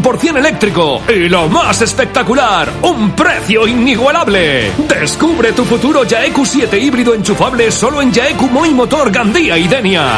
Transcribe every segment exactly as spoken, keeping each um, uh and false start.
por ciento eléctrico. Y lo más espectacular, un precio inigualable. Descubre tu futuro Yaeku siete híbrido enchufable solo en Yaeku Moi Motor Gandía y Denia.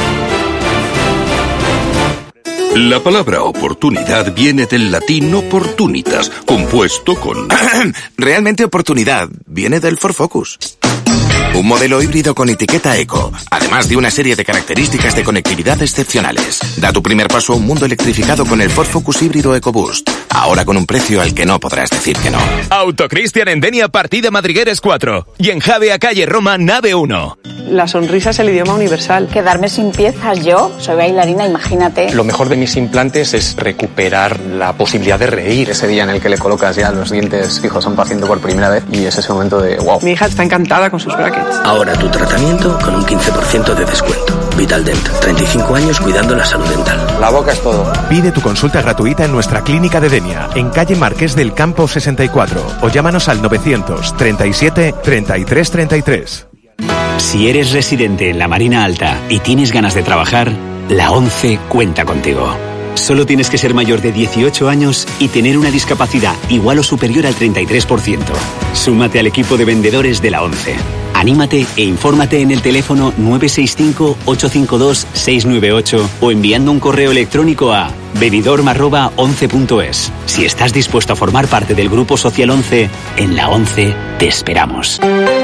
La palabra oportunidad viene del latín opportunitas, compuesto con... Realmente oportunidad viene del Ford Focus. Un modelo híbrido con etiqueta eco, además de una serie de características de conectividad excepcionales. Da tu primer paso a un mundo electrificado con el Ford Focus híbrido EcoBoost. Ahora con un precio al que no podrás decir que no. Autocristian en Denia, partida Madrigueres cuatro. Y en Javea, calle Roma, nave uno. La sonrisa es el idioma universal. Quedarme sin piezas yo, soy bailarina, imagínate. Lo mejor de mis implantes es recuperar la posibilidad de reír. Ese día en el que le colocas ya los dientes fijos a un paciente por primera vez y es ese momento de wow. Mi hija está encantada con sus brackets. Ahora tu tratamiento con un quince por ciento de descuento. Vitaldent, treinta y cinco años cuidando la salud dental. La boca es todo. Pide tu consulta gratuita en nuestra clínica de Denia, en calle Marqués del Campo sesenta y cuatro, o llámanos al novecientos treinta y siete treinta y tres treinta y tres. Si eres residente en la Marina Alta y tienes ganas de trabajar, la ONCE cuenta contigo. Solo tienes que ser mayor de dieciocho años y tener una discapacidad igual o superior al treinta y tres por ciento. Súmate al equipo de vendedores de la ONCE. Anímate e infórmate en el teléfono nueve seis cinco, ocho cinco dos, seis nueve ocho o enviando un correo electrónico a benidorm arroba once punto es. Si estás dispuesto a formar parte del Grupo Social ONCE, en la ONCE te esperamos.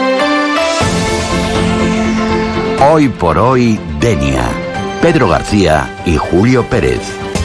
Hoy por hoy, Denia. Pedro García y Julio Pérez.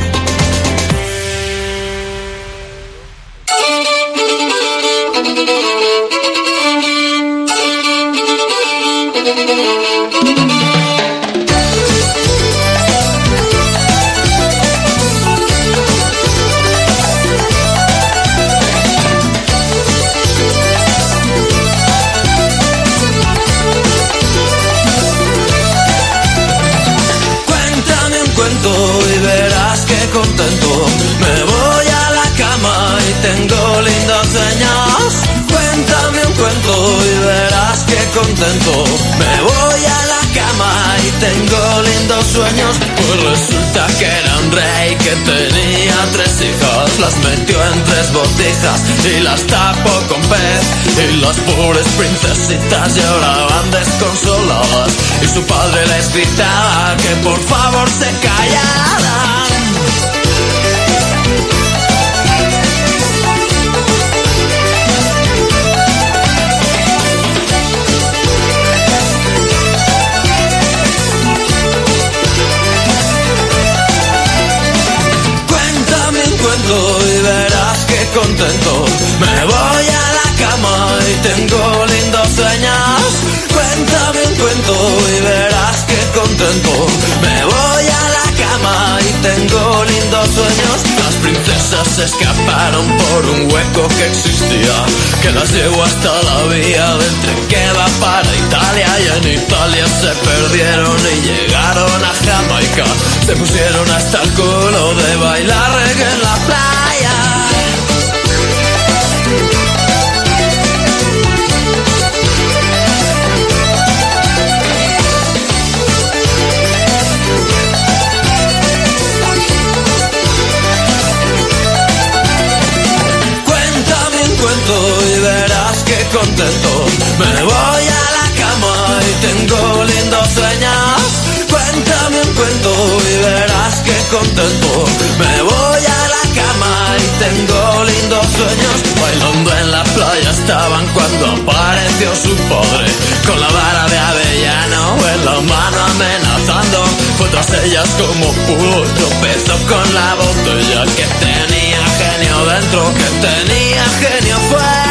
Y verás que contento me voy a la cama y tengo lindos sueños. Cuéntame un cuento y verás que contento me voy a la cama y tengo lindos sueños. Pues resulta que era un rey que tenía tres hijas, las metió en tres botijas y las tapó con pez. Y las pobres princesitas lloraban desconsoladas y su padre les gritaba que por favor se callaran. Cuéntame un cuento y verás que contento me voy a la cama y tengo lindos sueños. Cuéntame un cuento y verás que contento me voy a la cama y tengo lindos sueños. Las princesas escaparon por un hueco que existía, que las llevó hasta la vía del tren que va para Italia. Y en Italia se perdieron y llegaron a Jamaica. Se pusieron hasta el culo de bailar reggae en la playa. Y verás que contento me voy a la cama y tengo lindos sueños. Cuéntame un cuento y verás que contento me voy a la cama y tengo lindos sueños. Bailando en la playa estaban cuando apareció su padre con la vara de avellano en la mano amenazando. Fue tras ellas como pudo, tropezó con la botella que tenía genio dentro, que tenía genio fuera.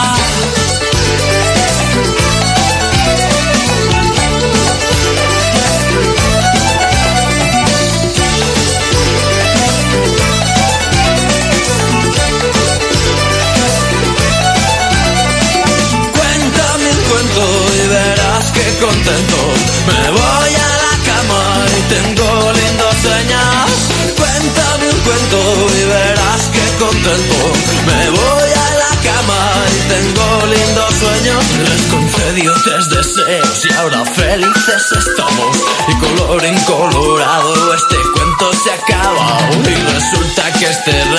Cuéntame un cuento y verás que contento me voy a la cama y tengo lindos sueños. Cuéntame un cuento y verás que contento me voy a la cama y tengo lindos sueños. Les concedió tres deseos y ahora felices estamos. Y color incolorado este cuento se acaba y resulta que este